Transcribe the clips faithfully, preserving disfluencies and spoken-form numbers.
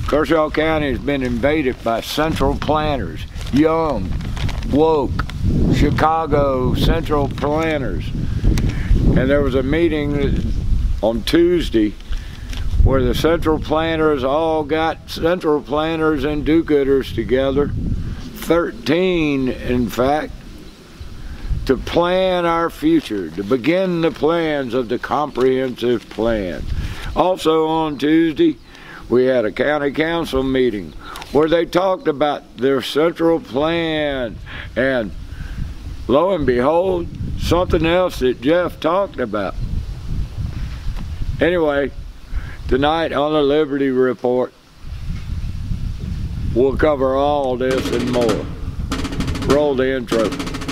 Kershaw County has been invaded by central planners, young, woke, Chicago central planners. And there was a meeting on Tuesday where the central planners all got central planners and do-gooders together, thirteen in fact, to plan our future, to begin the plans of the comprehensive plan. Also on Tuesday, we had a county council meeting where they talked about their central plan, and lo and behold, something else that Jeff talked about. Anyway, tonight on the Liberty Report, we'll cover all this and more. Roll the intro.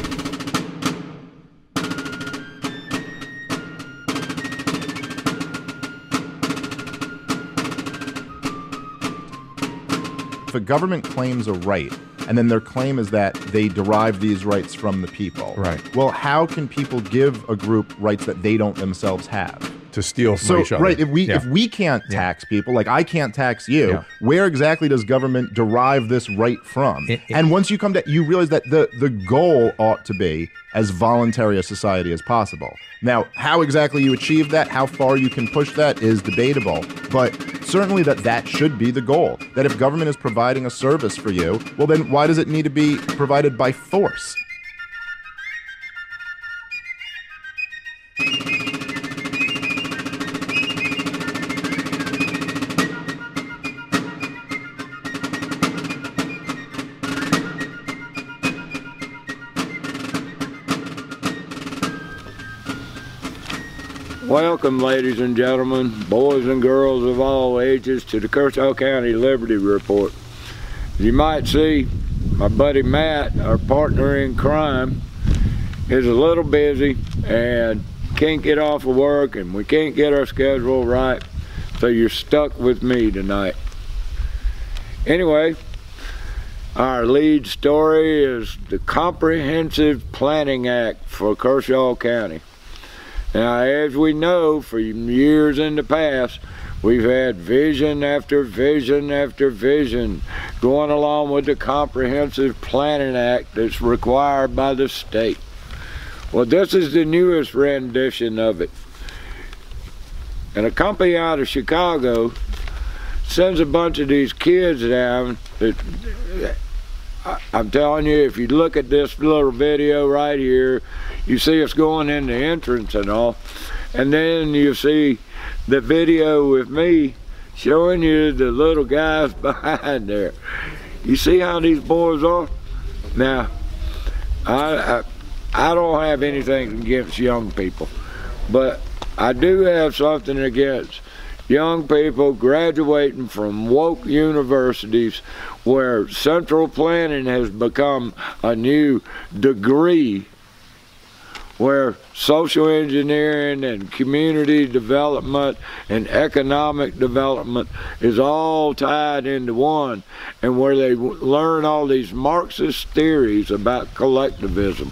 If a government claims a right, and then their claim is that they derive these rights from the people. Right. Well, how can people give a group rights that they don't themselves have? To steal from So, each other. right, if we Yeah. if we can't tax people, like I can't tax you, Yeah. where exactly does government derive this right from? It- it- and once you come to, you realize that the, the goal ought to be as voluntary a society as possible. Now, how exactly you achieve that, how far you can push that is debatable, but certainly that that should be the goal. That if government is providing a service for you, well then why does it need to be provided by force? Welcome, ladies and gentlemen, boys and girls of all ages, to the Kershaw County Liberty Report. You might see my buddy Matt, our partner in crime, is a little busy and can't get off of work, and we can't get our schedule right, so you're stuck with me tonight. Anyway, our lead story is the Comprehensive Planning Act for Kershaw County. Now, as we know, for years in the past, we've had vision after vision after vision going along with the Comprehensive Planning Act that's required by the state. Well, this is the newest rendition of it. And a company out of Chicago sends a bunch of these kids down that, I'm telling you, if you look at this little video right here, you see us going in the entrance and all, and then you see the video with me showing you the little guys behind there. You see how these boys are? Now, I, I, I don't have anything against young people, but I do have something against young people graduating from woke universities where central planning has become a new degree, where social engineering and community development and economic development is all tied into one, and where they learn all these Marxist theories about collectivism.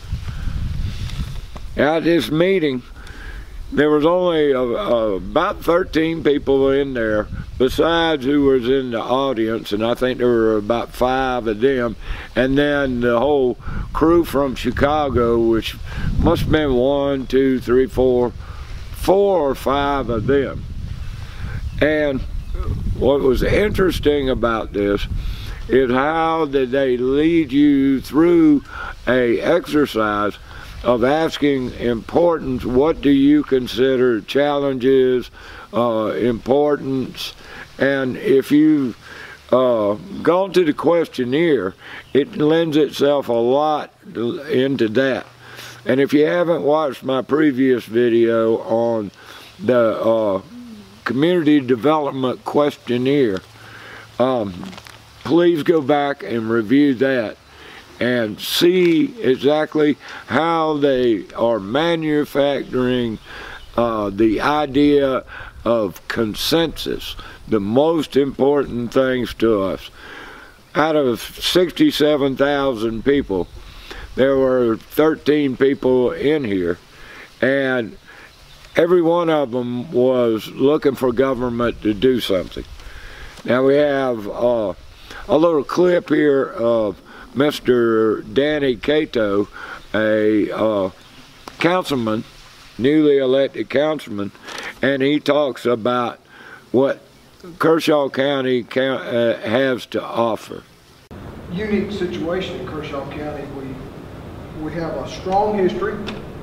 At this meeting, there was only uh, uh, about thirteen people in there, besides who was in the audience, and I think there were about five of them, and then the whole crew from Chicago, which must have been one, two, three, four, four or five of them. And what was interesting about this is how did they lead you through a exercise of asking importance, what do you consider challenges, uh, importance, and if you've uh, gone to the questionnaire, it lends itself a lot into that. And if you haven't watched my previous video on the uh, Community Development Questionnaire, um, please go back and review that and see exactly how they are manufacturing uh, the idea of consensus, the most important things to us. Out of sixty-seven thousand people, there were thirteen people in here, and every one of them was looking for government to do something. Now we have uh, a little clip here of Mister Danny Cato, a uh, councilman, newly elected councilman, and he talks about what Kershaw County count, uh, has to offer. Unique situation in Kershaw County. We we have a strong history.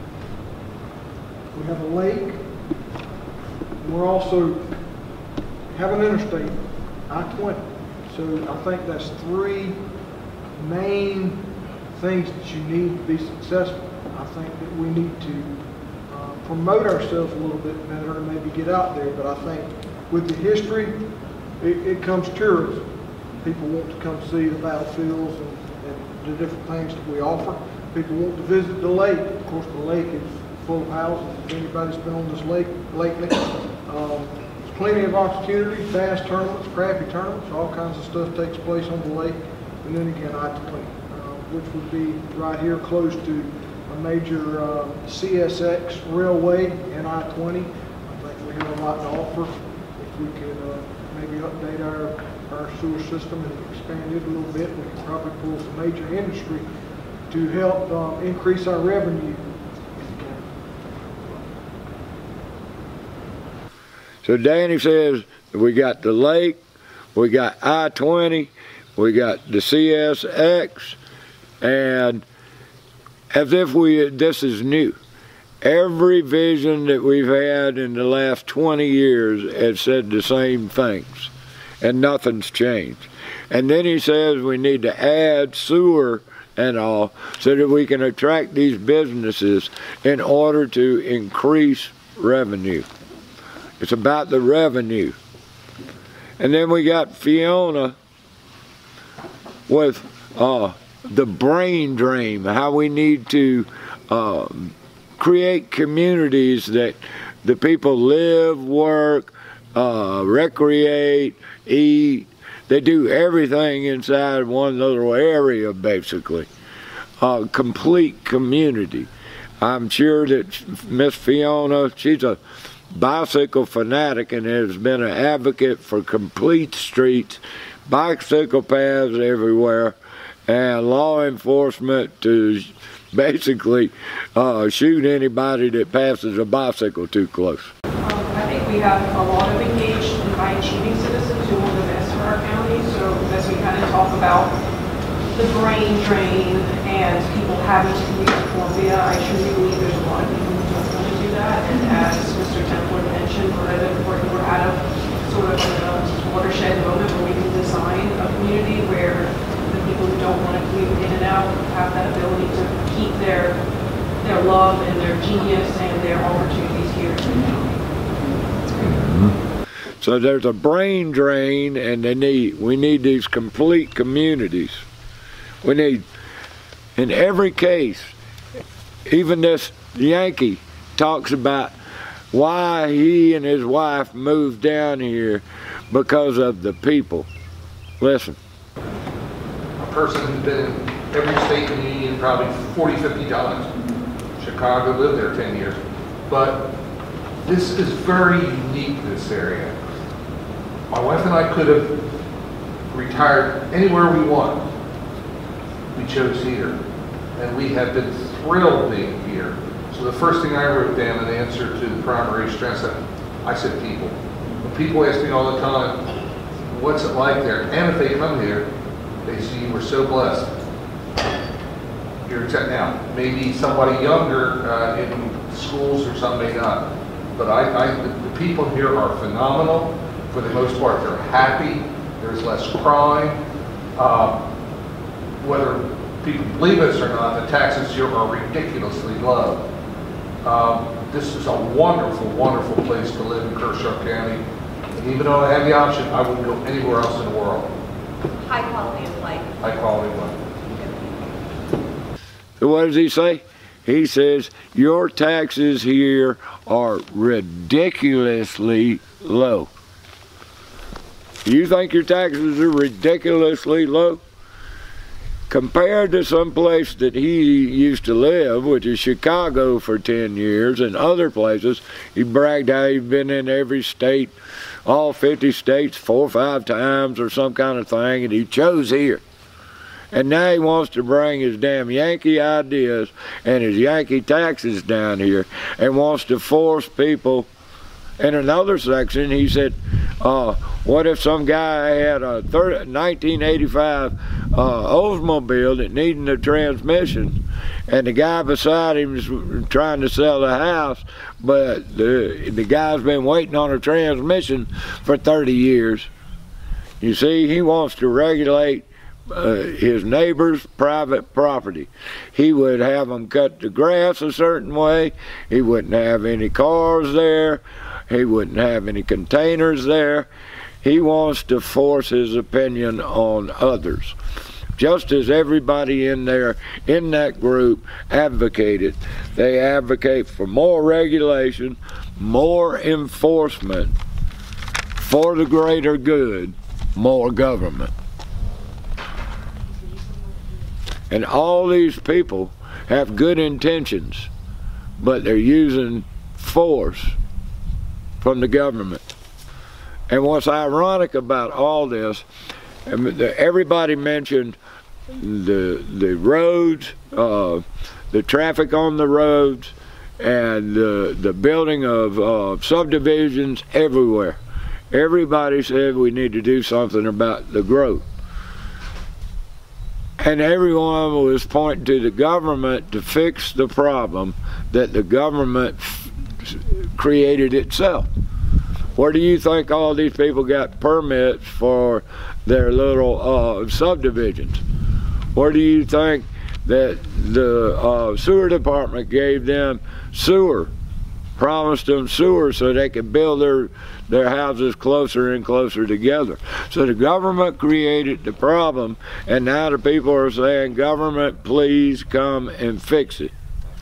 We have a lake. And we're also have an interstate, I twenty. So I think that's three main things that you need to be successful. I think that we need to uh, promote ourselves a little bit better and maybe get out there. But I think with the history, it, it comes tourism. People want to come see the battlefields and, and the different things that we offer. People want to visit the lake. Of course, the lake is full of houses. If anybody's been on this lake lately, um, there's plenty of opportunities, bass tournaments, crappie tournaments, all kinds of stuff takes place on the lake. And then again, I twenty, uh, which would be right here close to a major uh, C S X railway and I twenty. I think we have a lot to offer. If we could uh, maybe update our, our sewer system and expand it a little bit, we could probably pull some major industry to help um, increase our revenue. So Danny says we got the lake, we got I twenty, we got the C S X, and as if we this is new. Every vision that we've had in the last twenty years has said the same things, and nothing's changed. And then he says we need to add sewer and all so that we can attract these businesses in order to increase revenue. It's about the revenue. And then we got Fiona with uh, the brain drain, how we need to um, create communities that the people live, work, uh, recreate, eat. They do everything inside one little area, basically. Uh, complete community. I'm sure that Miss Fiona, she's a bicycle fanatic and has been an advocate for complete streets, bicycle paths everywhere, and law enforcement to basically uh, shoot anybody that passes a bicycle too close. Um, I think we have a lot of engaged and high-achieving citizens who want the best for our county. So as we kind of talk about the brain drain and people having to commute to Columbia, I truly believe there's a lot of people who don't want to do that. And as Mister Templer mentioned, we're at a, we're at a sort of a watershed moment where we can design a community where the people who don't want to commute in and out have that ability to keep their their love and their genius and their opportunities here in the county. So there's a brain drain, and they need we need these complete communities. We need, in every case, even this Yankee talks about why he and his wife moved down here because of the people. Listen. A person who's been in every state in the union probably forty, fifty times. Chicago, lived there ten years. But this is very unique, this area. My wife and I could have retired anywhere we want. We chose here. And we have been thrilled being here. So the first thing I wrote down in answer to the primary stress, I said people. When people ask me all the time, what's it like there? And if they come here, they see we're so blessed. You're exact now. Maybe somebody younger uh, in schools or some may not. But I, I, the, the people here are phenomenal. For the most part, they're happy. There's less crime. Uh, whether people believe us or not, the taxes here are ridiculously low. Um, this is a wonderful, wonderful place to live in Kershaw County. And even though I had the option, I wouldn't go anywhere else in the world. High quality of life. High quality of life. So what does he say? He says, your taxes here are ridiculously low. You think your taxes are ridiculously low? compared to some place that he used to live, which is Chicago for ten years, and other places. He bragged how he'd been in every state, all fifty states, four or five times or some kind of thing, and he chose here. And now he wants to bring his damn Yankee ideas and his Yankee taxes down here and wants to force people. In another section, he said, uh, what if some guy had a nineteen eighty-five uh, Oldsmobile that needed a transmission, and the guy beside him is trying to sell the house, but the, the guy's been waiting on a transmission for thirty years. You see, he wants to regulate Uh, his neighbor's private property. He would have them cut the grass a certain way. He wouldn't have any cars there. He wouldn't have any containers there. He wants to force his opinion on others. Just as everybody in there, in that group, advocated. They advocate for more regulation, more enforcement, for the greater good, more government. And all these people have good intentions, but they're using force from the government. And what's ironic about all this, everybody mentioned the the roads, uh, the traffic on the roads, and the, the building of uh, subdivisions everywhere. Everybody said we need to do something about the growth. And everyone was pointing to the government to fix the problem that the government f created itself. Where do you think all these people got permits for their little uh, subdivisions? Where do you think that the uh, sewer department gave them sewer, promised them sewer so they could build their their houses closer and closer together? So the government created the problem, and now the people are saying, government, please come and fix it.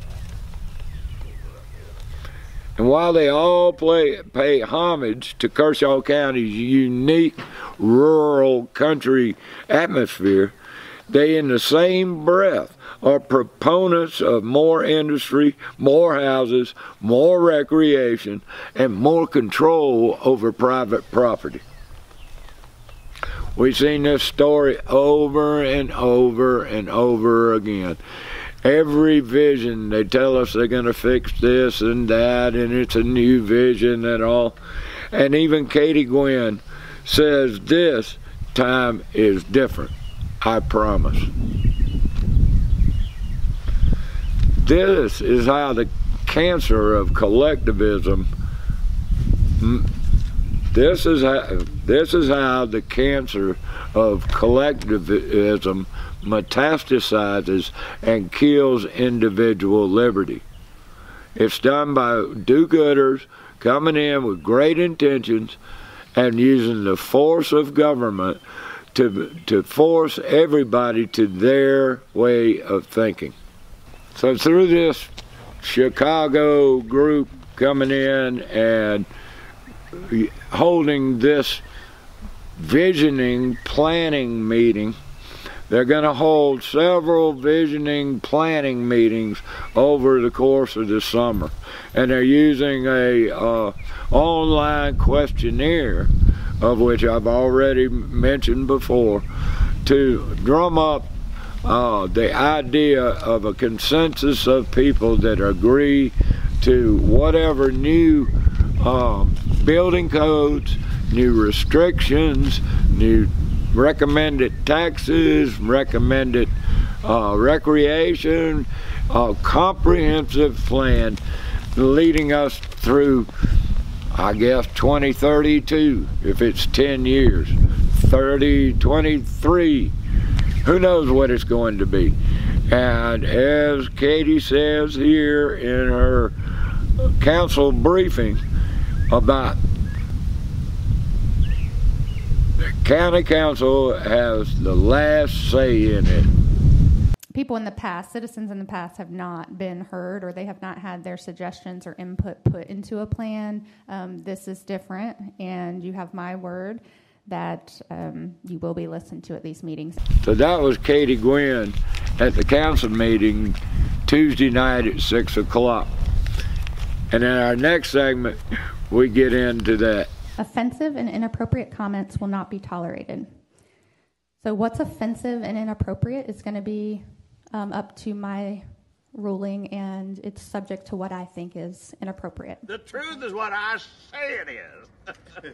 And while they all play, pay homage to Kershaw County's unique rural country atmosphere, they in the same breath are proponents of more industry, more houses, more recreation, and more control over private property. We've seen this story over and over and over again. Every vision, they tell us they're going to fix this and that, and it's a new vision and all. And even Katie Gwinn says this time is different, I promise. This is how the cancer of collectivism, this is how, this is how the cancer of collectivism metastasizes and kills individual liberty. It's done by do-gooders coming in with great intentions and using the force of government to, to force everybody to their way of thinking. So through this Chicago group coming in and holding this visioning planning meeting, they're going to hold several visioning planning meetings over the course of the summer. And they're using a uh, online questionnaire, of which I've already mentioned before, to drum up Uh, the idea of a consensus of people that agree to whatever new uh, building codes, new restrictions, new recommended taxes, recommended uh, recreation, a comprehensive plan leading us through, I guess, twenty thirty-two, if it's ten years, thirty twenty-three. Who knows what it's going to be? And as Katie says here in her council briefing about the county council has the last say in it. People in the past, citizens in the past, have not been heard, or they have not had their suggestions or input put into a plan. Um, this is different, and you have my word that um, you will be listened to at these meetings. So that was Katie Gwynn at the council meeting Tuesday night at six o'clock. And in our next segment, we get into that. Offensive and inappropriate comments will not be tolerated. So what's offensive and inappropriate is going to be um, up to my ruling, and it's subject to what I think is inappropriate. The truth is what I say it is.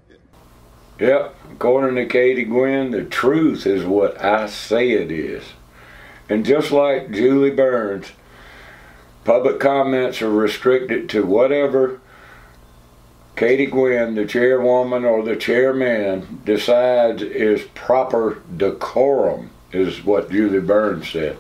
Yep, according to Katie Gwynn, the truth is what I say it is. And just like Julie Burns, public comments are restricted to whatever Katie Gwynn, the chairwoman or the chairman, decides is proper decorum, is what Julie Burns said.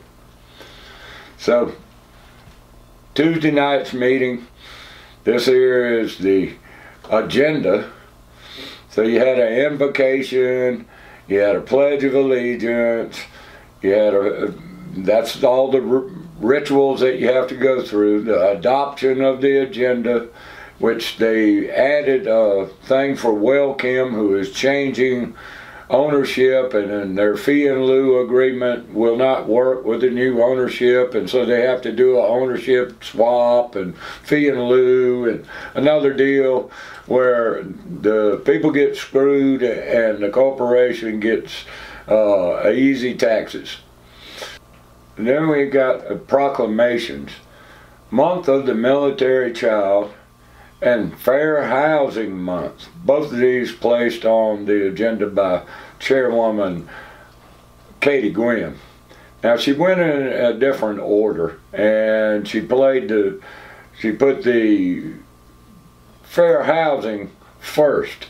So, Tuesday night's meeting, this here is the agenda. So you had an invocation, you had a pledge of allegiance, you had a, that's all the r rituals that you have to go through, the adoption of the agenda, which they added a thing for Well Kim, who is changing ownership, and then their fee in lieu agreement will not work with the new ownership, and so they have to do an ownership swap and fee in lieu and another deal where the people get screwed and the corporation gets uh, easy taxes. And then we got uh, proclamations. Month of the Military Child and Fair Housing Month. Both of these placed on the agenda by Chairwoman Katie Gwynn. Now she went in a different order, and she played the, she put the fair housing first.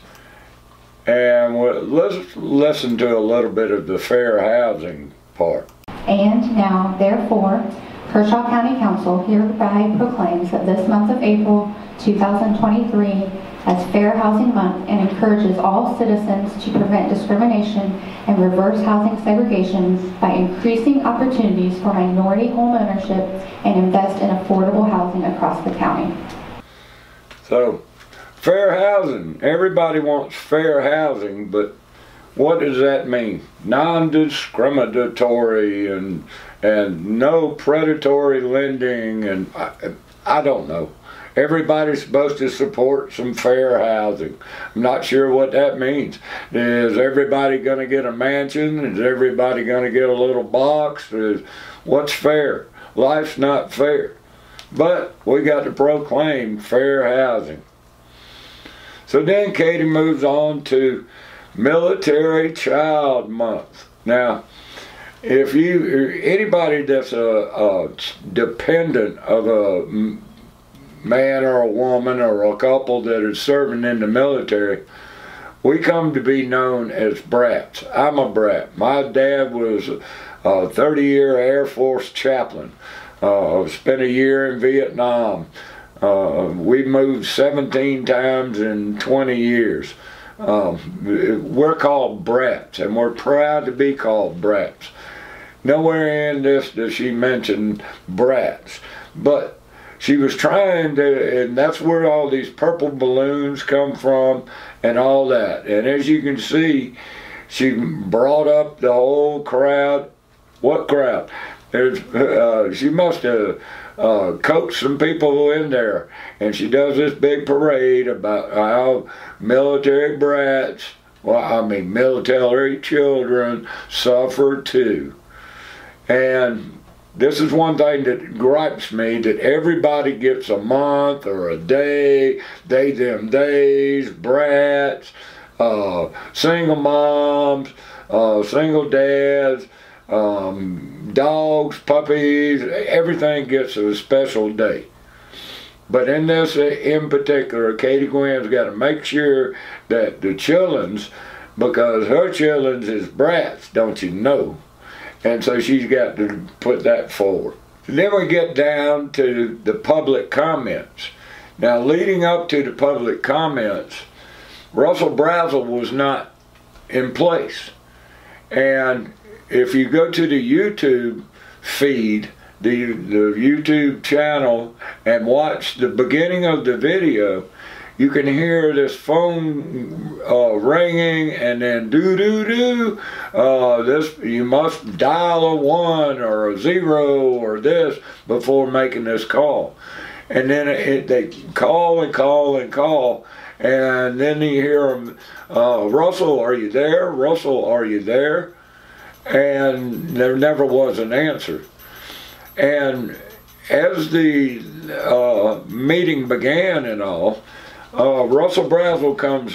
And we'll, let's listen to a little bit of the fair housing part. And now, therefore, Kershaw County Council hereby proclaims that this month of April two thousand twenty-three as Fair Housing Month and encourages all citizens to prevent discrimination and reverse housing segregation by increasing opportunities for minority home ownership and invest in affordable housing across the county. So, fair housing. Everybody wants fair housing, but what does that mean? Non-discriminatory and and no predatory lending, and I, I don't know. Everybody's supposed to support some fair housing. I'm not sure what that means. Is everybody going to get a mansion? Is everybody going to get a little box? Is, what's fair? Life's not fair. But we got to proclaim fair housing. So then Katie moves on to Military Child Month. Now, if you, anybody that's a, a dependent of a man or a woman or a couple that is serving in the military, we come to be known as brats. I'm a brat. My dad was a thirty year Air Force chaplain. Uh, spent a year in Vietnam. Uh, we moved seventeen times in twenty years. Um, we're called brats, and we're proud to be called brats. Nowhere in this does she mention brats, but she was trying to, and that's where all these purple balloons come from and all that. And as you can see, she brought up the whole crowd. What crowd? There's, uh, she must have uh, coaxed some people in there, and she does this big parade about how military brats, well, I mean military children, suffer too. And this is one thing that gripes me, that everybody gets a month or a day, they them days, brats, uh, single moms, uh, single dads, um, dogs, puppies, everything gets a special day. But in this in particular, Katie Gwynn's got to make sure that the children's, because her children's is brats, don't you know? And so she's got to put that forward. And then we get down to the public comments. Now, leading up to the public comments, Russell Brazel was not in place. And if you go to the YouTube feed, the, the YouTube channel, and watch the beginning of the video, you can hear this phone uh, ringing, and then do do do. Uh, this you must dial a one or a zero or this before making this call. And then it, they call and call and call, and then you hear them, uh, Russell, are you there? Russell, are you there? And there never was an answer. And as the uh, meeting began and all, uh, Russell Brazel comes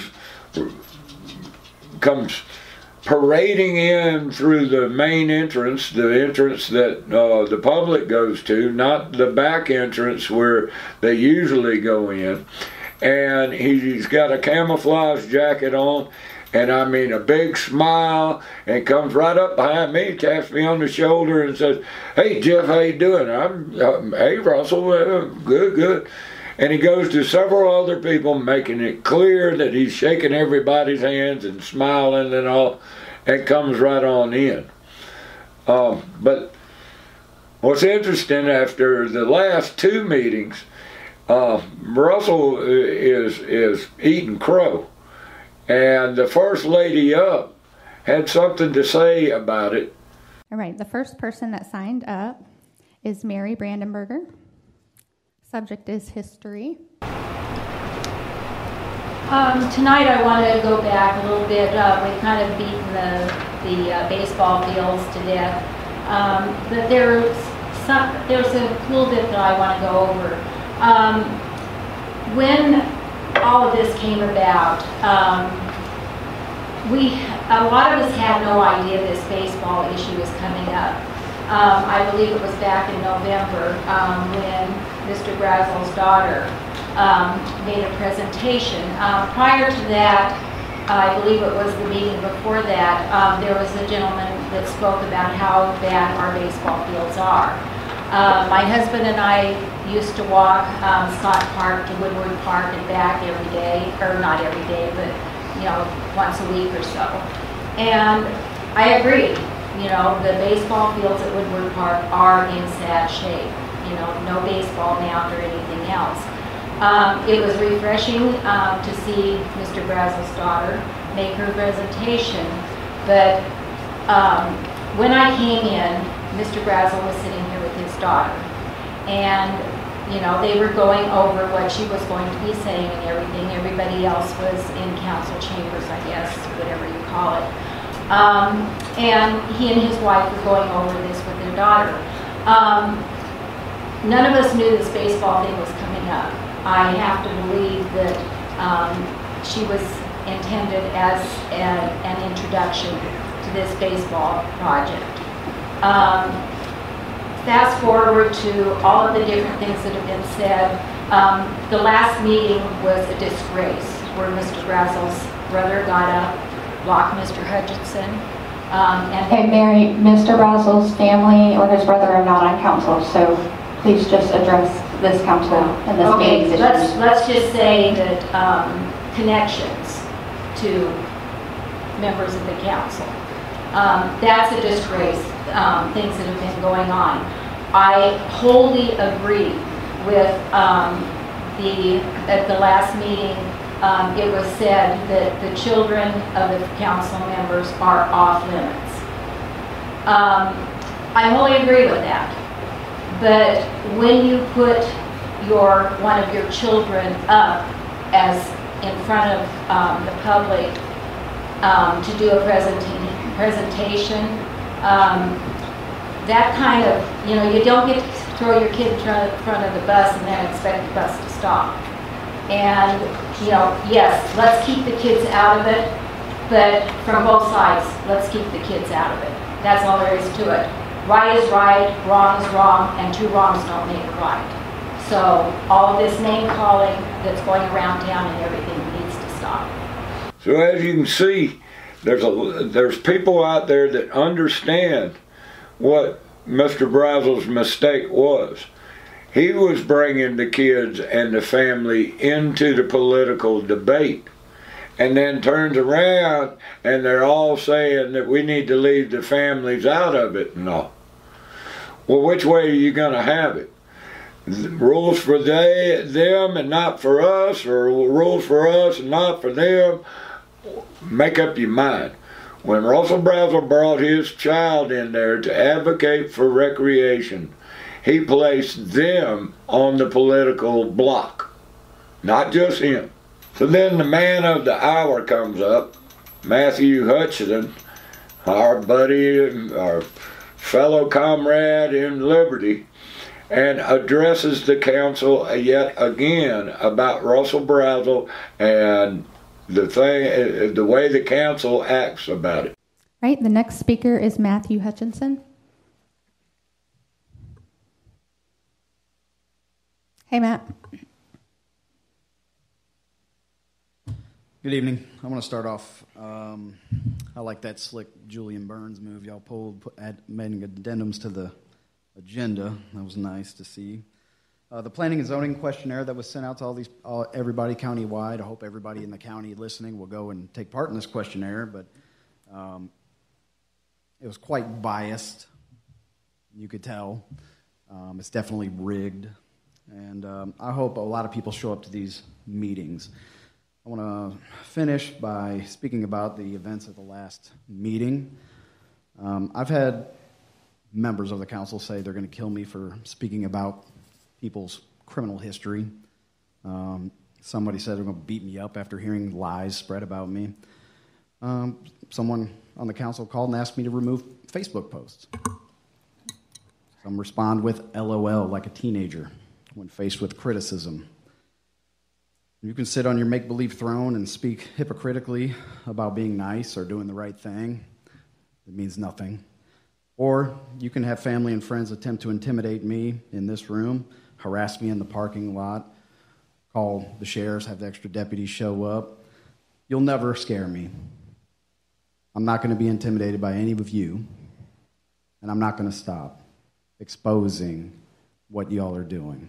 comes parading in through the main entrance, the entrance that uh, the public goes to, not the back entrance where they usually go in. And he's got a camouflage jacket on, and I mean a big smile, and comes right up behind me, taps me on the shoulder and says, "Hey Jeff, how you doing?" I'm, uh, "Hey Russell, uh, good, good." And he goes to several other people, making it clear that he's shaking everybody's hands and smiling and all, and comes right on in. Um, but what's interesting, after the last two meetings, uh, Russell is is eating crow, and the first lady up had something to say about it. All right, the first person that signed up is Mary Brandenberger. Subject is history. Um, tonight I want to go back a little bit. Uh, we've kind of beaten the, the uh, baseball fields to death. Um, but there's, some, there's a little bit that I want to go over. Um, when all of this came about, um, we, a lot of us had no idea this baseball issue was coming up. Um, I believe it was back in November um, when Mister Brazel's daughter um, made a presentation. Um, prior to that, I believe it was the meeting before that, um, there was a gentleman that spoke about how bad our baseball fields are. Uh, my husband and I used to walk um, Scott Park to Woodward Park and back every day, or not every day, but you know, once a week or so. And I agree. You know, the baseball fields at Woodward Park are in sad shape. You know, no baseball mound or anything else. Um, it was refreshing um, to see Mister Brazel's daughter make her presentation, but um, when I came in, Mister Brazel was sitting here with his daughter, and you know, they were going over what she was going to be saying and everything. Everybody else was in council chambers, I guess, whatever you call it. Um, and he and his wife were going over this with their daughter. Um, none of us knew this baseball thing was coming up. I have to believe that um, she was intended as a, an introduction to this baseball project. Um, fast forward to all of the different things that have been said. Um, the last meeting was a disgrace, where Mister Brazel's brother got up, blocked Mister Hutchinson. Um, and Hey Mary, Mister Brazel's family or his brother are not on council, so please just address this council and this okay, meeting's let's, issues. let's just say that um, connections to members of the council. Um, that's a disgrace, um, things that have been going on. I wholly agree with um, the, at the last meeting, Um, it was said that the children of the council members are off limits. Um, I wholly agree with that. But when you put your one of your children up as in front of um, the public um, to do a presenta presentation, um, that kind of, you know, you don't get to throw your kid in front of the bus and then expect the bus to stop. And, you know, yes, let's keep the kids out of it, but from both sides, let's keep the kids out of it. That's all there is to it. Right is right, wrong is wrong, and two wrongs don't make a right. So all of this name calling that's going around town and everything needs to stop. So as you can see, there's a there's people out there that understand what Mister Brazel's mistake was. He was bringing the kids and the family into the political debate, and then turns around and they're all saying that we need to leave the families out of it and all. Well, which way are you going to have it? rules for they, them and not for us, or rules for us and not for them. Make up your mind. When Russell Brazel brought his child in there to advocate for recreation, he placed them on the political block, not just him. So then the man of the hour comes up, Matthew Hutchinson, our buddy, our fellow comrade in Liberty, and addresses the council yet again about Russell Brazel and the thing, the way the council acts about it. Right, the next speaker is Matthew Hutchinson. Hey, Matt. Good evening. I want to start off, um, I like that slick Julian Burns move y'all pulled, put, add, made addendums to the agenda. That was nice to see. Uh, the planning and zoning questionnaire that was sent out to all these, all, everybody county-wide. I hope everybody in the county listening will go and take part in this questionnaire, but um, it was quite biased. You could tell. Um, it's definitely rigged, and um, I hope a lot of people show up to these meetings. I want to finish by speaking about the events of the last meeting. Um, I've had members of the council say they're going to kill me for speaking about people's criminal history. Um, somebody said they're going to beat me up after hearing lies spread about me. Um, someone on the council called and asked me to remove Facebook posts. Some respond with L O L like a teenager when faced with criticism. You can sit on your make-believe throne and speak hypocritically about being nice or doing the right thing. It means nothing. Or you can have family and friends attempt to intimidate me in this room, harass me in the parking lot, call the sheriffs, have the extra deputies show up. You'll never scare me. I'm not going to be intimidated by any of you, and I'm not going to stop exposing what y'all are doing.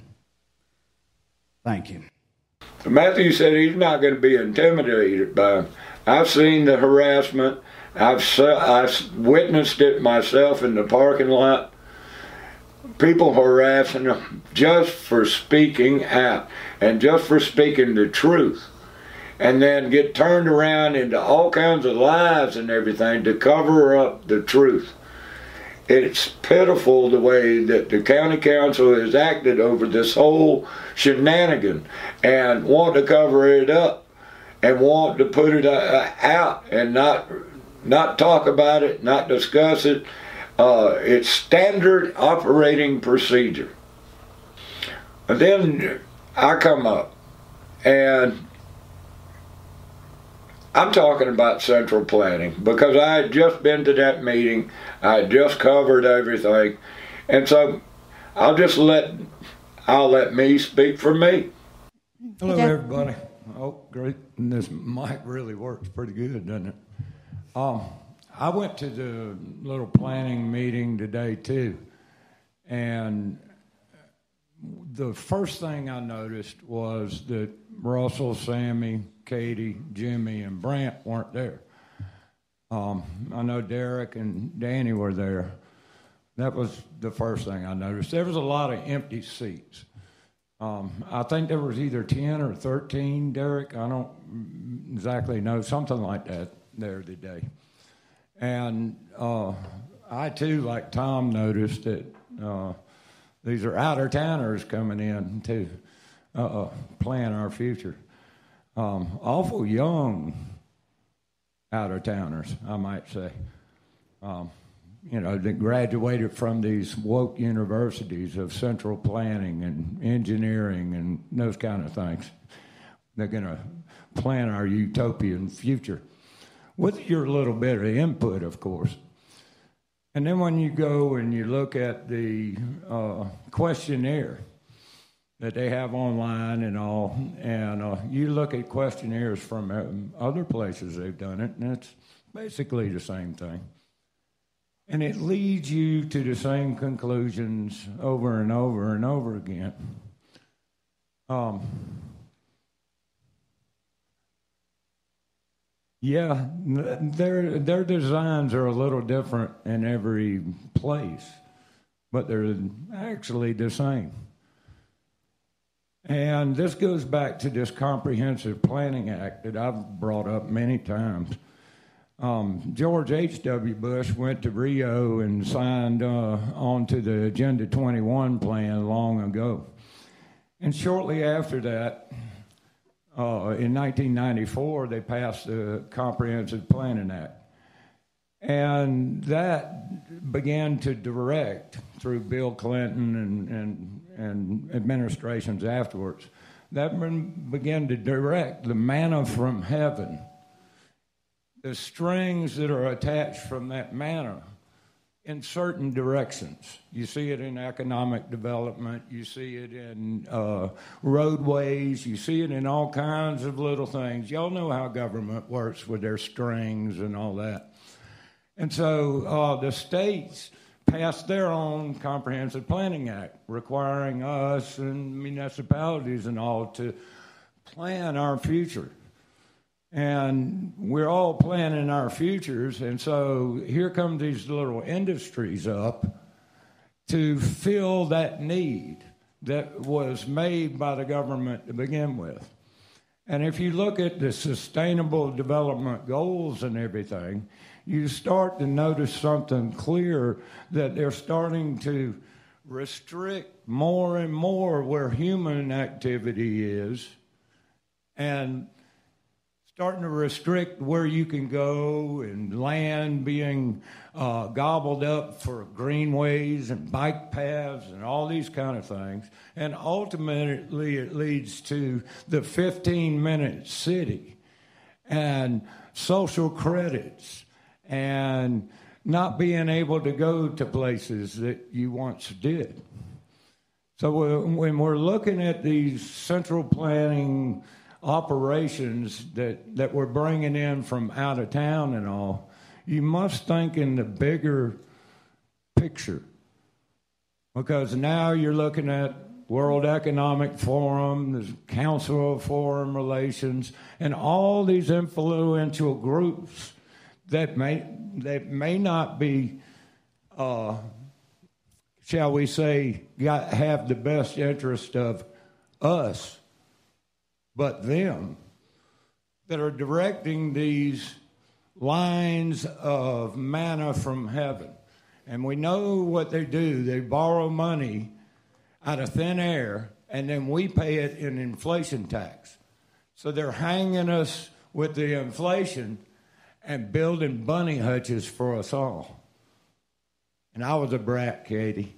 Thank you. So Matthew said he's not going to be intimidated by him. I've seen the harassment. I've, I've witnessed it myself in the parking lot. People harassing them just for speaking out and just for speaking the truth, and then get turned around into all kinds of lies and everything to cover up the truth. It's pitiful the way that the county council has acted over this whole shenanigan and want to cover it up and want to put it uh, out and not not talk about it, not discuss it. Uh, it's standard operating procedure. And then I come up and I'm talking about central planning because I had just been to that meeting. I had just covered everything. And so I'll just let, I'll let me speak for me. Hello, everybody. Oh, great. And this mic really works pretty good, doesn't it? Um, I went to the little planning meeting today, too. And the first thing I noticed was that Russell, Sammy, Katie, Jimmy, and Brant weren't there. Um, I know Derek and Danny were there. That was the first thing I noticed. There was a lot of empty seats. Um, I think there was either ten or thirteen, Derek. I don't exactly know, something like that there today. And uh, I, too, like Tom, noticed that uh, these are out-of-towners coming in to uh, plan our future. Um, awful young out-of-towners, I might say. Um, you know, that graduated from these woke universities of central planning and engineering and those kind of things. They're going to plan our utopian future with your little bit of input, of course. And then when you go and you look at the uh, questionnaire that they have online and all, and uh, you look at questionnaires from uh, other places they've done it, and it's basically the same thing. And it leads you to the same conclusions over and over and over again. Um, yeah, their their designs are a little different in every place, but they're actually the same. And this goes back to this Comprehensive Planning Act that I've brought up many times. Um, George H W. Bush went to Rio and signed uh, onto the Agenda twenty-one plan long ago. And shortly after that, uh, in nineteen ninety-four, they passed the Comprehensive Planning Act. And that began to direct, through Bill Clinton and, and, and administrations afterwards, that began to direct the manna from heaven, the strings that are attached from that manna in certain directions. You see it in economic development, you see it in uh, roadways, you see it in all kinds of little things. Y'all know how government works with their strings and all that. And so uh, the states passed their own Comprehensive Planning Act, requiring us and municipalities and all to plan our future. And we're all planning our futures, and so here come these little industries up to fill that need that was made by the government to begin with. And if you look at the Sustainable Development Goals and everything, you start to notice something clear, that they're starting to restrict more and more where human activity is, and starting to restrict where you can go, and land being uh, gobbled up for greenways and bike paths and all these kind of things. And ultimately it leads to the fifteen-minute city and social credits and not being able to go to places that you once did. So when we're looking at these central planning operations that, that we're bringing in from out of town and all, you must think in the bigger picture. Because now you're looking at World Economic Forum, the Council of Foreign Relations, and all these influential groups that may that may not be, uh, shall we say, got have the best interest of us, but them, that are directing these lines of manna from heaven. And we know what they do. They borrow money out of thin air, and then we pay it in inflation tax. So they're hanging us with the inflation and building bunny hutches for us all. And I was a brat, Katie.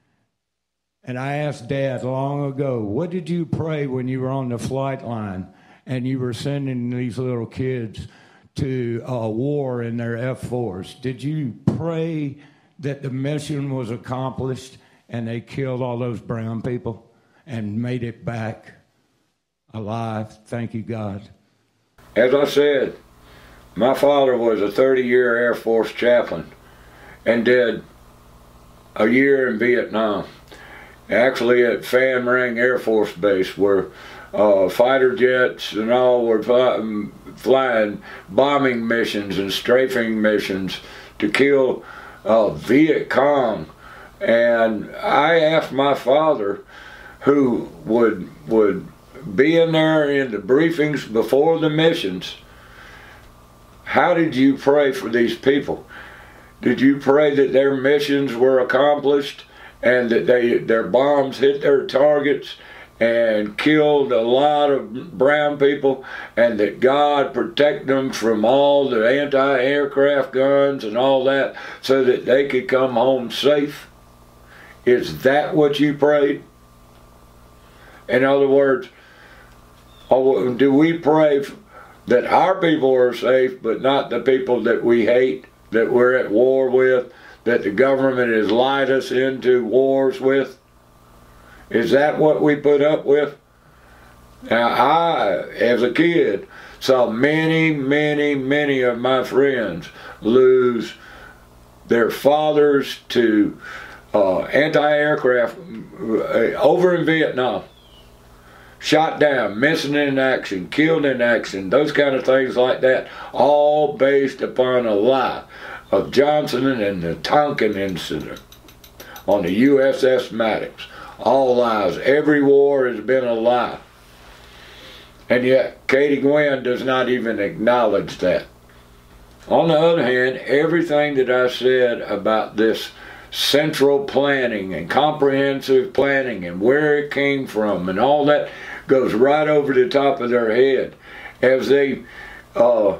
And I asked Dad long ago, what did you pray when you were on the flight line and you were sending these little kids to uh, war in their F fours? Did you pray that the mission was accomplished and they killed all those brown people and made it back alive? Thank you, God. As I said, my father was a thirty-year Air Force chaplain and did a year in Vietnam. Actually at Phan Rang Air Force Base, where uh, fighter jets and all were fly, flying bombing missions and strafing missions to kill uh, Viet Cong. And I asked my father, who would would be in there in the briefings before the missions, how did you pray for these people? Did you pray that their missions were accomplished and that they their bombs hit their targets and killed a lot of brown people, and that God protect them from all the anti-aircraft guns and all that so that they could come home safe? Is that what you prayed? In other words, do we pray that our people are safe but not the people that we hate, that we're at war with, that the government has lied us into wars with? Is that what we put up with? Now, I, as a kid, saw many, many, many of my friends lose their fathers to uh, anti-aircraft uh, over in Vietnam. Shot down, missing in action, killed in action, those kind of things like that, all based upon a lie of Johnson and the Tonkin incident on the U S S Maddox. All lies. Every war has been a lie. And yet, Katie Gwynn does not even acknowledge that. On the other hand, everything that I said about this central planning and comprehensive planning and where it came from and all that goes right over the top of their head as they uh,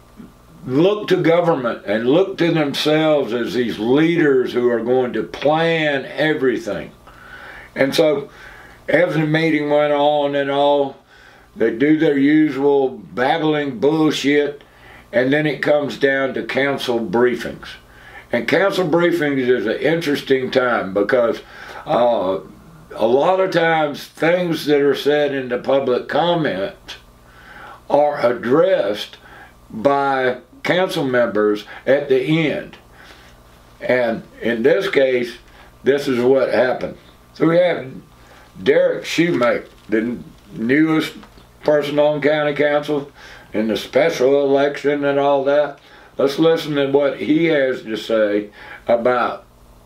look to government and look to themselves as these leaders who are going to plan everything. And so, as the meeting went on and all, they do their usual babbling bullshit, and then it comes down to council briefings. And council briefings is an interesting time because uh, a lot of times things that are said in the public comment are addressed by council members at the end. And in this case, this is what happened. So we have Derek Shoemake, the newest person on county council in the special election and all that. Let's listen to what he has to say about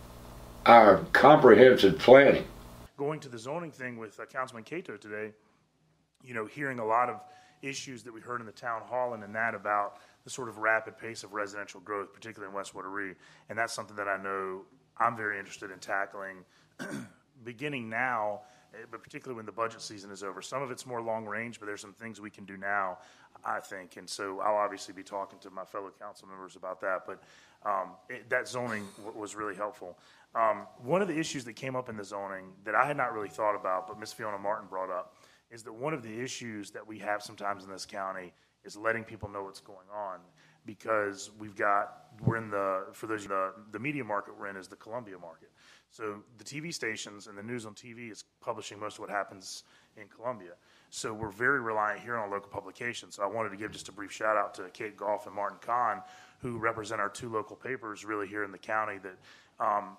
our comprehensive planning. Going to the zoning thing with uh, Councilman Cato today, you know, hearing a lot of issues that we heard in the town hall and in that about the sort of rapid pace of residential growth, particularly in West Wateree. And that's something that I know I'm very interested in tackling beginning now, but particularly when the budget season is over. Some of it's more long range, but there's some things we can do now, I think. And so I'll obviously be talking to my fellow council members about that. But um, it, that zoning w- was really helpful. Um, one of the issues that came up in the zoning that I had not really thought about, but Miz Fiona Martin brought up, is that one of the issues that we have sometimes in this county is letting people know what's going on, because we've got, we're in the, for those, the, the media market we're in is the Columbia market. So the T V stations and the news on T V is publishing most of what happens in Columbia. So we're very reliant here on local publications. So I wanted to give just a brief shout out to Kate Goff and Martin Kahn, who represent our two local papers really here in the county, that um,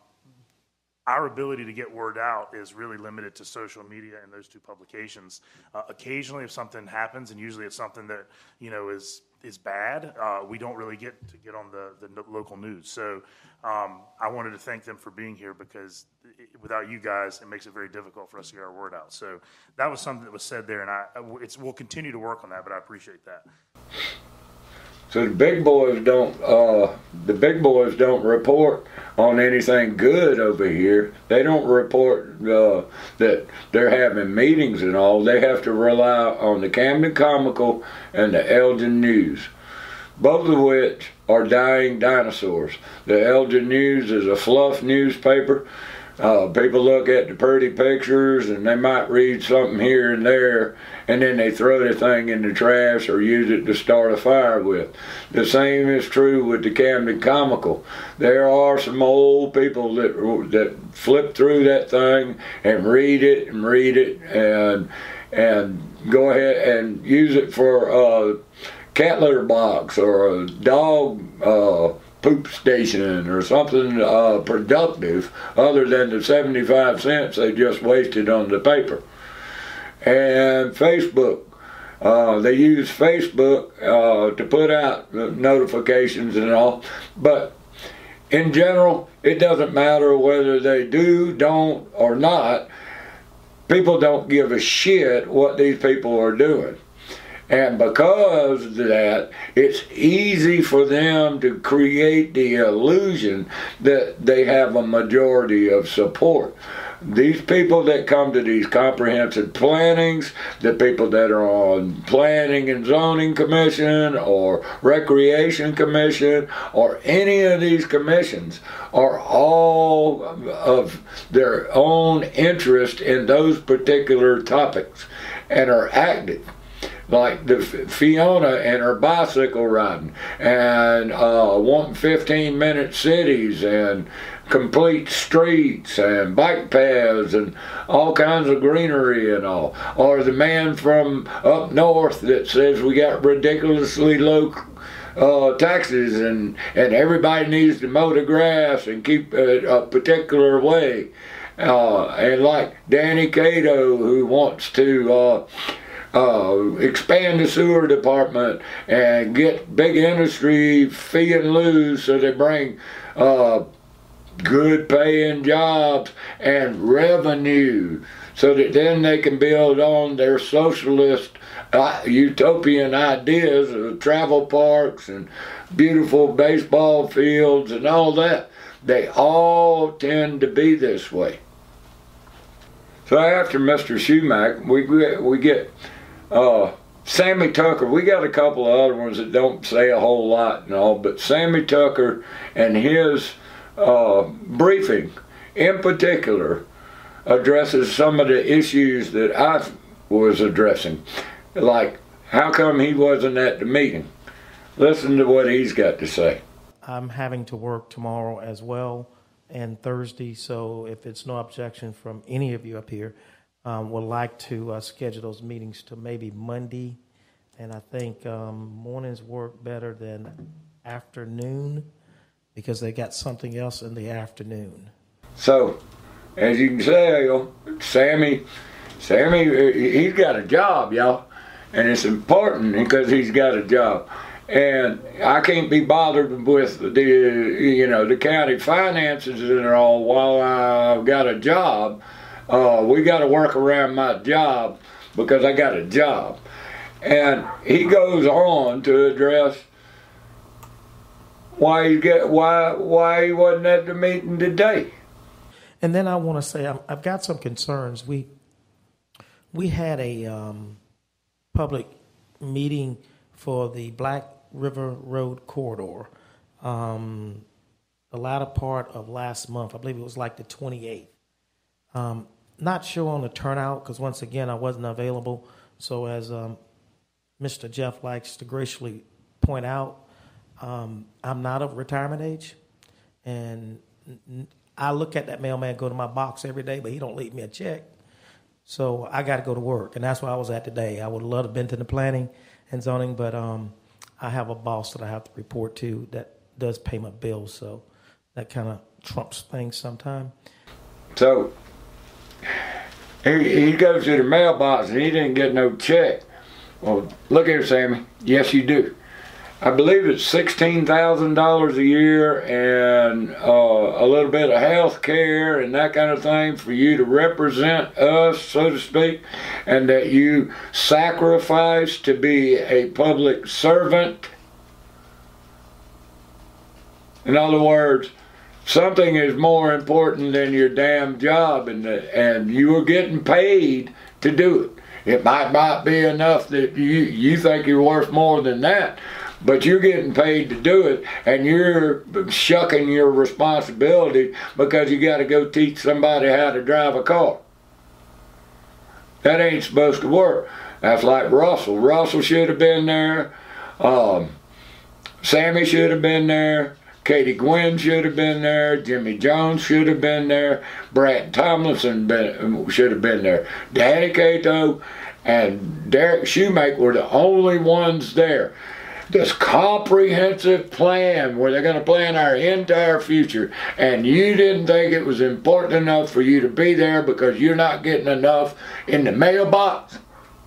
our ability to get word out is really limited to social media and those two publications. Uh, occasionally, if something happens, and usually it's something that, you know, is is bad, uh, we don't really get to get on the, the local news. So um, I wanted to thank them for being here, because it, without you guys, it makes it very difficult for us to get our word out. So that was something that was said there, and I it's, we'll continue to work on that, but I appreciate that. So the big boys don't, uh, the big boys don't report on anything good over here. They don't report uh, that they're having meetings and all. They have to rely on the Camden Comical and the Elgin News, both of which are dying dinosaurs. The Elgin News is a fluff newspaper. Uh, people look at the pretty pictures and they might read something here and there, and then they throw the thing in the trash or use it to start a fire with. The same is true with the Camden Comical. There are some old people that that flip through that thing and read it and read it and and go ahead and use it for a cat litter box or a dog uh, poop station or something uh, productive other than the seventy-five cents they just wasted on the paper. And Facebook, uh, they use Facebook uh, to put out notifications and all, but in general, it doesn't matter whether they do, don't, or not. People don't give a shit what these people are doing. And because of that, it's easy for them to create the illusion that they have a majority of support. These people that come to these comprehensive plannings, the people that are on Planning and Zoning Commission or Recreation Commission or any of these commissions, are all of their own interest in those particular topics and are active. Like the Fiona and her bicycle riding and uh, wanting fifteen minute cities and complete streets and bike paths and all kinds of greenery and all. Or the man from up north that says we got ridiculously low uh, taxes and, and everybody needs to mow the grass and keep it a particular way. Uh, and like Danny Cato, who wants to uh, Uh, expand the sewer department and get big industry fee and lose, so they bring uh, good paying jobs and revenue, so that then they can build on their socialist uh, utopian ideas of travel parks and beautiful baseball fields and all that. They all tend to be this way. So after Mister Schumack, we get, we get uh, Sammy Tucker. We got a couple of other ones that don't say a whole lot and all, but Sammy Tucker and his uh, briefing in particular addresses some of the issues that I was addressing. Like, how come he wasn't at the meeting? Listen to what he's got to say. I'm having to work tomorrow as well and Thursday, so if it's no objection from any of you up here, um, would like to uh, schedule those meetings to maybe Monday. And I think um, mornings work better than afternoon because they got something else in the afternoon. So, as you can tell, Sammy, Sammy, he's got a job, y'all, and it's important because he's got a job. And I can't be bothered with the, you know, the county finances and all while I've got a job. Uh, we got to work around my job because I got a job. And he goes on to address why he get why why he wasn't at the meeting today. And then I want to say I'm, I've got some concerns. We we had a um, public meeting for the Black River Road corridor um, the latter part of last month. I believe it was like the twenty-eighth. Um, not sure on the turnout because once again I wasn't available. So as um, Mister Jeff likes to graciously point out, um, I'm not of retirement age, and I look at that mailman go to my box every day, but he don't leave me a check. So I got to go to work, and that's where I was at today. I would love to have been to the planning and zoning, but um, I have a boss that I have to report to that does pay my bills, so that kind of trumps things sometime. So he, he goes to the mailbox and he didn't get no check. Well, look here, Sammy. Yes, you do. I believe it's sixteen thousand dollars a year and uh, a little bit of health care and that kind of thing for you to represent us, so to speak, and that you sacrifice to be a public servant. In other words, something is more important than your damn job, and, and you are getting paid to do it. It might not be enough that you, you think you're worth more than that, but you're getting paid to do it, and you're shucking your responsibility because you got to go teach somebody how to drive a car. That ain't supposed to work. That's like Russell. Russell should have been there. Um, Sammy should have been there. Katie Gwynn should have been there. Jimmy Jones should have been there. Brad Tomlinson been, should have been there. Danny Cato and Derek Shoemake were the only ones there. This comprehensive plan where they're going to plan our entire future, and you didn't think it was important enough for you to be there because you're not getting enough in the mailbox?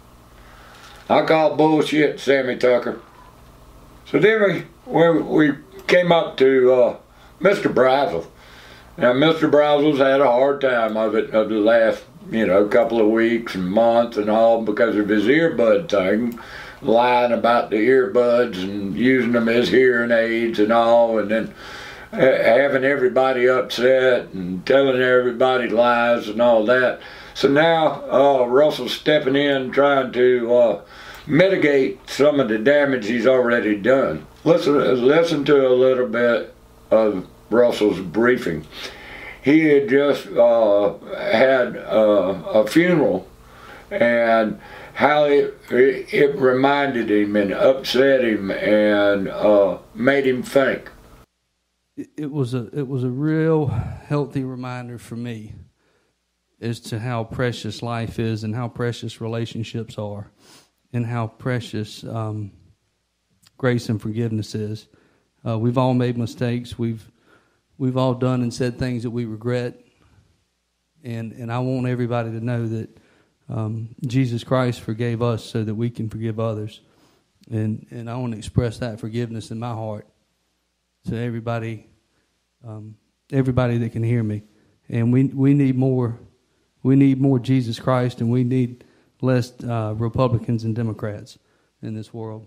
I call bullshit, Sammy Tucker. So then we, we, we came up to uh, Mister Brazel. Now, Mister Brazel's had a hard time of it of the last, you know, couple of weeks and months and all because of his earbud thing, lying about the earbuds and using them as hearing aids and all, and then having everybody upset and telling everybody lies and all that. So now uh, Russell's stepping in trying to uh, mitigate some of the damage he's already done. Listen, listen to a little bit of Russell's briefing. He had just uh, had uh, a funeral, and how it, it reminded him and upset him and uh, made him think. It was a it was a real healthy reminder for me as to how precious life is and how precious relationships are and how precious um, grace and forgiveness is. Uh, we've all made mistakes. We've we've all done and said things that we regret, and and I want everybody to know that um, Jesus Christ forgave us so that we can forgive others, and and I want to express that forgiveness in my heart to everybody um, everybody that can hear me. And we we need more, we need more Jesus Christ, and we need less uh, Republicans and Democrats in this world.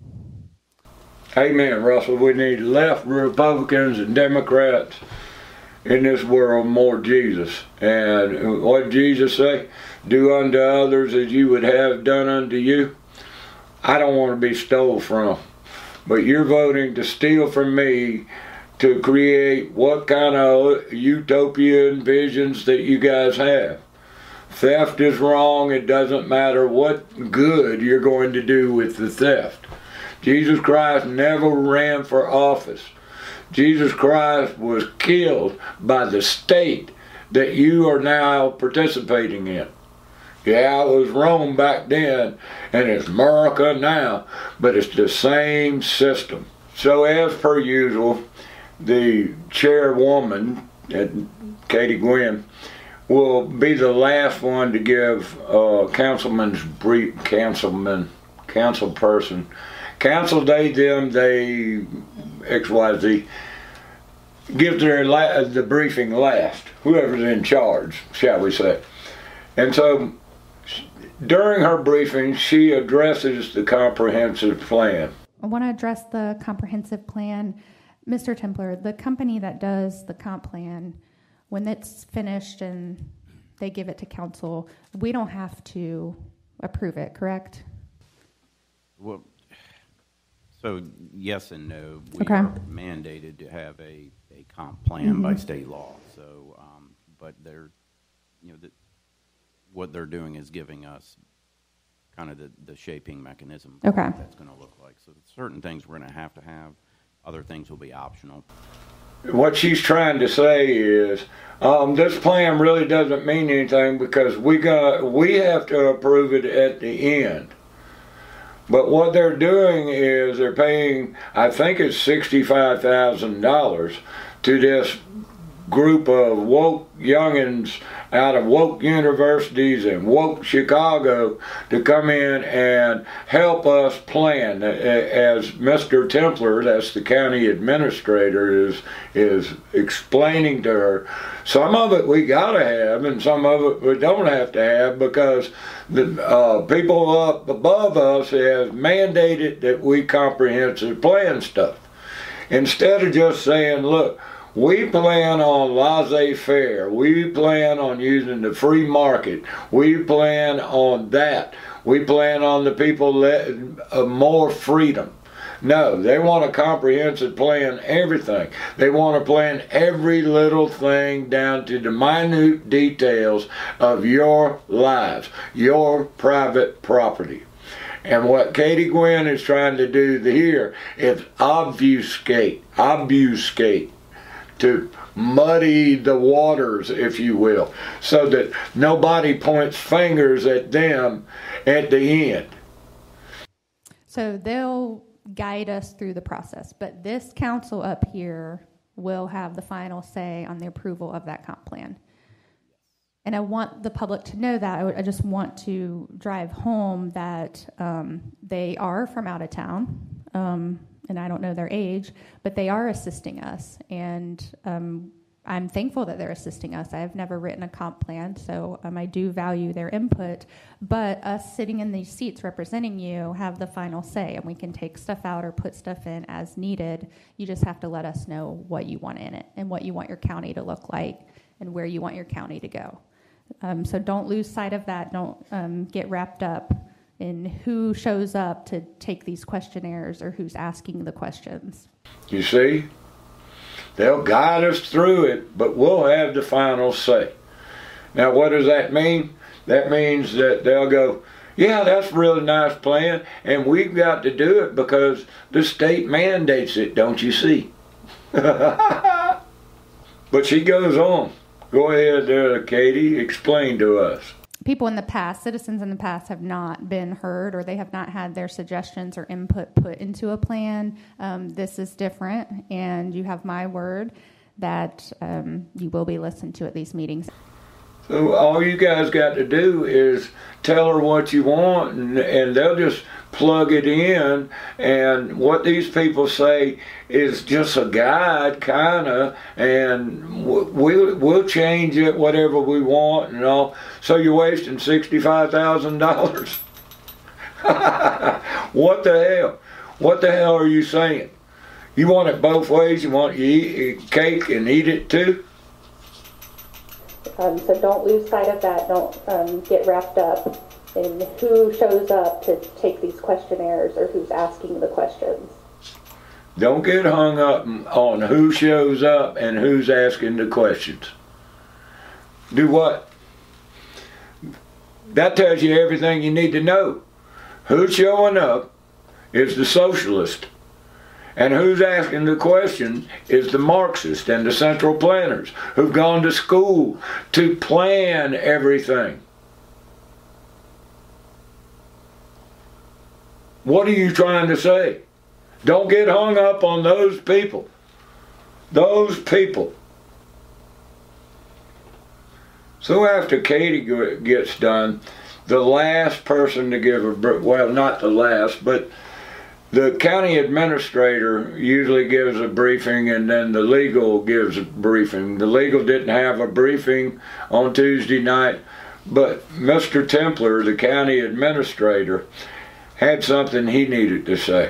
Amen, Russell. We need left Republicans and Democrats in this world, more Jesus. And what did Jesus say? Do unto others as you would have done unto you. I don't want to be stole from, but you're voting to steal from me to create what kind of utopia and visions that you guys have. Theft is wrong. It doesn't matter what good you're going to do with the theft. Jesus Christ never ran for office. Jesus Christ was killed by the state that you are now participating in. Yeah, it was Rome back then, and it's America now, but it's the same system. So as per usual, the chairwoman, Katie Gwynn, will be the last one to give uh, councilman's brief, councilman, council person, council they, them, they, X Y Z, give their la the briefing last, whoever's in charge, shall we say. And so during her briefing, she addresses the comprehensive plan. I want to address the comprehensive plan. Mister Templer, the company that does the comp plan, when it's finished and they give it to council, we don't have to approve it, correct? Well, so yes and no. We okay. are mandated to have a, a comp plan mm-hmm. by state law. So, um, but they're, you know, the, what they're doing is giving us kind of the, the shaping mechanism for okay. what that's going to look like. So certain things we're going to have to have. Other things will be optional. What she's trying to say is, um, this plan really doesn't mean anything because we got we have to approve it at the end. But what they're doing is they're paying, I think it's sixty-five thousand dollars to this group of woke youngins out of woke universities and woke Chicago to come in and help us plan. As Mister Templer, that's the county administrator, is is explaining to her, some of it we gotta have and some of it we don't have to have because the uh, people up above us have mandated that we comprehensive plan stuff. Instead of just saying, look, we plan on laissez-faire. We plan on using the free market. We plan on that. We plan on the people let, uh, more freedom. No, they want a comprehensive plan, everything. They want to plan every little thing down to the minute details of your lives, your private property. And what Katie Gwynn is trying to do here is obfuscate, obfuscate, to muddy the waters, if you will, so that nobody points fingers at them at the end. So they'll guide us through the process, but this council up here will have the final say on the approval of that comp plan. And I want the public to know that. I, would, I just want to drive home that um, they are from out of town. Um, and I don't know their age, but they are assisting us. And um, I'm thankful that they're assisting us. I've never written a comp plan, so um, I do value their input. But us sitting in these seats representing you have the final say, and we can take stuff out or put stuff in as needed. You just have to let us know what you want in it and what you want your county to look like and where you want your county to go. Um, so don't lose sight of that. Don't um, get wrapped up in who shows up to take these questionnaires or who's asking the questions. You see? They'll guide us through it, but we'll have the final say. Now, what does that mean? That means that they'll go, yeah, that's a really nice plan, and we've got to do it because the state mandates it, don't you see? But she goes on. Go ahead, uh, Katie, explain to us. People in the past, citizens in the past, have not been heard, or they have not had their suggestions or input put into a plan. Um, this is different, and you have my word that um, you will be listened to at these meetings. So all you guys got to do is tell her what you want, and, and they'll just plug it in. And what these people say is just a guide, kind of, and we'll, we'll change it whatever we want and all. So you're wasting sixty-five thousand dollars. What the hell? What the hell are you saying? You want it both ways? You want you eat cake and eat it too? Um, so don't lose sight of that. Don't um, get wrapped up in who shows up to take these questionnaires or who's asking the questions. Don't get hung up on who shows up and who's asking the questions. Do what? That tells you everything you need to know. Who's showing up is the socialist. And who's asking the question is the Marxist and the central planners who've gone to school to plan everything. What are you trying to say? Don't get hung up on those people. Those people. So after Katie gets done, the last person to give a, well, not the last, but the county administrator usually gives a briefing, and then the legal gives a briefing. The legal didn't have a briefing on Tuesday night, but Mister Templer, the county administrator, had something he needed to say.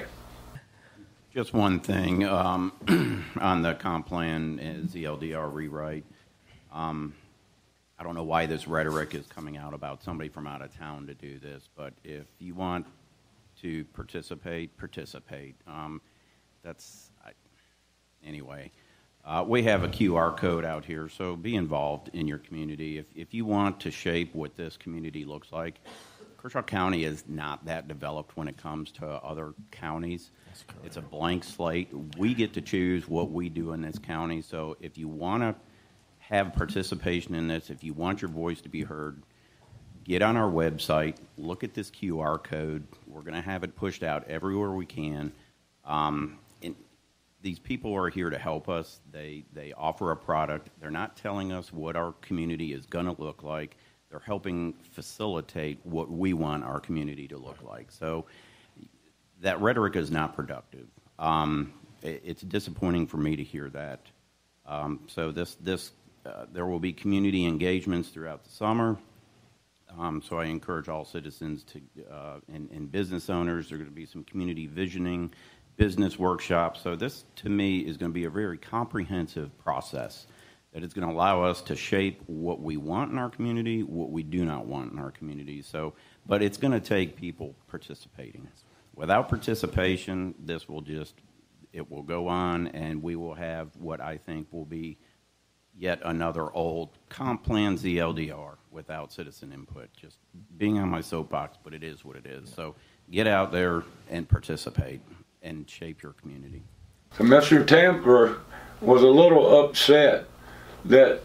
Just one thing um, on the comp plan is the L D R rewrite. Um, I don't know why this rhetoric is coming out about somebody from out of town to do this, but if you want to participate, participate. Um, that's, I, anyway. Uh, we have a Q R code out here, so be involved in your community. If, if you want to shape what this community looks like, Kershaw County is not that developed when it comes to other counties. It's a blank slate. We get to choose what we do in this county, so if you want to have participation in this, if you want your voice to be heard, get on our website, look at this Q R code. We're going to have it pushed out everywhere we can. Um, and these people are here to help us. They, they offer a product. They're not telling us what our community is going to look like. They're helping facilitate what we want our community to look like. So that rhetoric is not productive. Um, it, it's disappointing for me to hear that. Um, so this, this, uh, there will be community engagements throughout the summer. Um, so I encourage all citizens to, uh, and, and business owners, there are going to be some community visioning, business workshops. So this, to me, is going to be a very comprehensive process that is going to allow us to shape what we want in our community, what we do not want in our community. So, but it's going to take people participating. Without participation, this will just, it will go on, and we will have what I think will be yet another old comp plan Z L D R without citizen input. Just being on my soapbox, but it is what it is. So get out there and participate and shape your community. So Mister Templer was a little upset that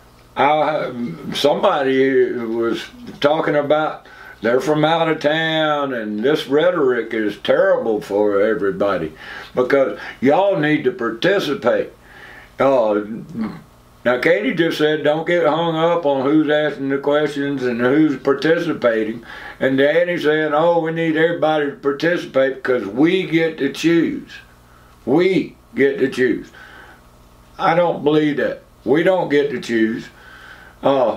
I, somebody was talking about they're from out of town and this rhetoric is terrible for everybody because y'all need to participate. Uh, Now, Katie just said don't get hung up on who's asking the questions and who's participating. And Danny saying, oh, we need everybody to participate because we get to choose. We get to choose. I don't believe that. We don't get to choose. Uh,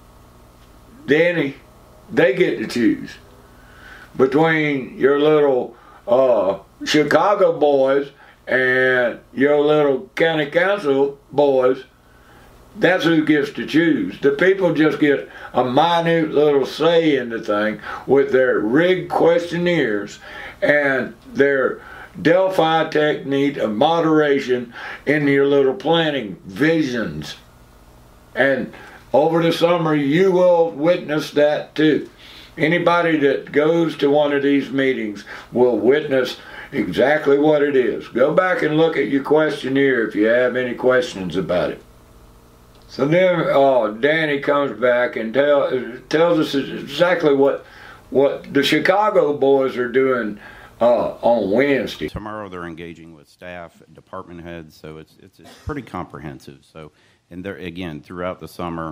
Danny, they get to choose. Between your little uh, Chicago boys and your little county council boys, that's who gets to choose. The people just get a minute little say in the thing with their rigged questionnaires and their Delphi technique of moderation in your little planning visions. And over the summer, you will witness that too. Anybody that goes to one of these meetings will witness exactly what it is. Go back and look at your questionnaire if you have any questions about it. So then uh, Danny comes back and tell, tells us exactly what what the Chicago boys are doing uh, on Wednesday. Tomorrow they're engaging with staff, department heads, so it's it's, it's pretty comprehensive. So, and there again throughout the summer,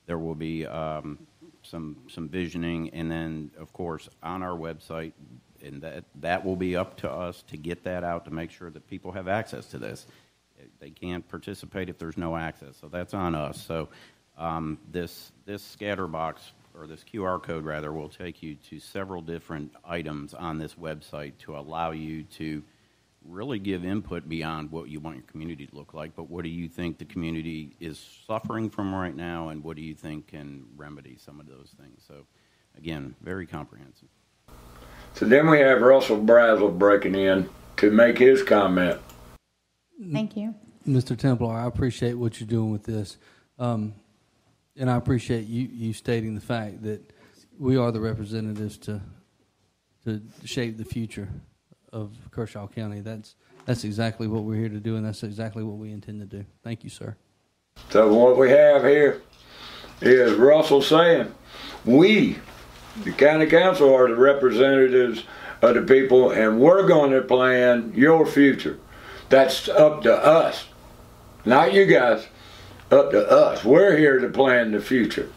There will be um, some some visioning, and then, of course, on our website, and that, that will be up to us to get that out to make sure that people have access to this. They can't participate if there's no access, so that's on us. So um, this this scatter box, or this Q R code rather, will take you to several different items on this website to allow you to really give input beyond what you want your community to look like, but what do you think the community is suffering from right now, and what do you think can remedy some of those things? So, again, very comprehensive. So then we have Russell Brazel breaking in to make his comment. Thank you. Mister Templar, I appreciate what you're doing with this. Um, and I appreciate you, you stating the fact that we are the representatives to to shape the future of Kershaw County. That's that's exactly what we're here to do, and that's exactly what we intend to do. Thank you, sir. So what we have here is Russell saying, we, the county council, are the representatives of the people, and we're going to plan your future. That's up to us, not you guys, up to us. We're here to plan the future.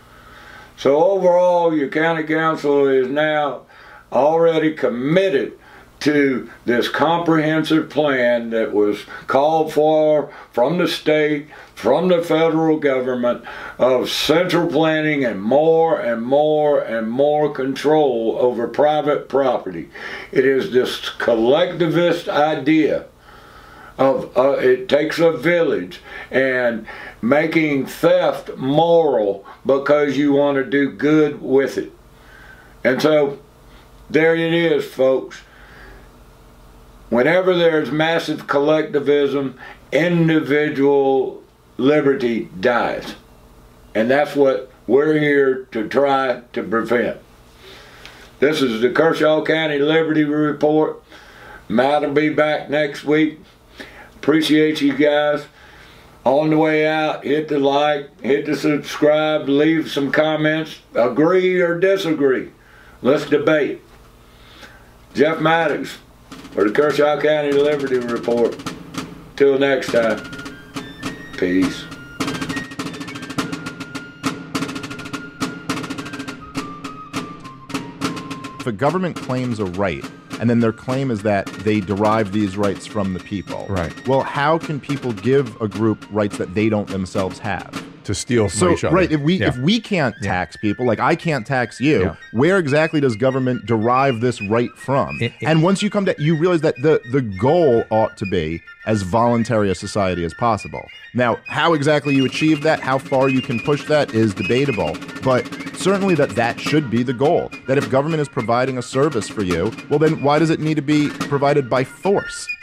So overall, your county council is now already committed to this comprehensive plan that was called for from the state, from the federal government, of central planning and more and more and more control over private property. It is this collectivist idea of uh, it takes a village, and making theft moral because you want to do good with it. And so there it is, folks. Whenever there's massive collectivism, individual liberty dies. And that's what we're here to try to prevent. This is the Kershaw County Liberty Report. Matt will be back next week. Appreciate you guys. On the way out, hit the like, hit the subscribe, leave some comments. Agree or disagree. Let's debate. Jeff Maddox for the Kershaw County Liberty Report. Till next time, peace. If a government claims a right, and then their claim is that they derive these rights from the people. Right. Well, how can people give a group rights that they don't themselves have? To steal from so, each other. Right. If we yeah. if we can't yeah. tax people, like I can't tax you, yeah. where exactly does government derive this right from? It, it, and once you come to, you realize that the the goal ought to be as voluntary a society as possible. Now, how exactly you achieve that, how far you can push that is debatable, but certainly that that should be the goal. That if government is providing a service for you, well then why does it need to be provided by force?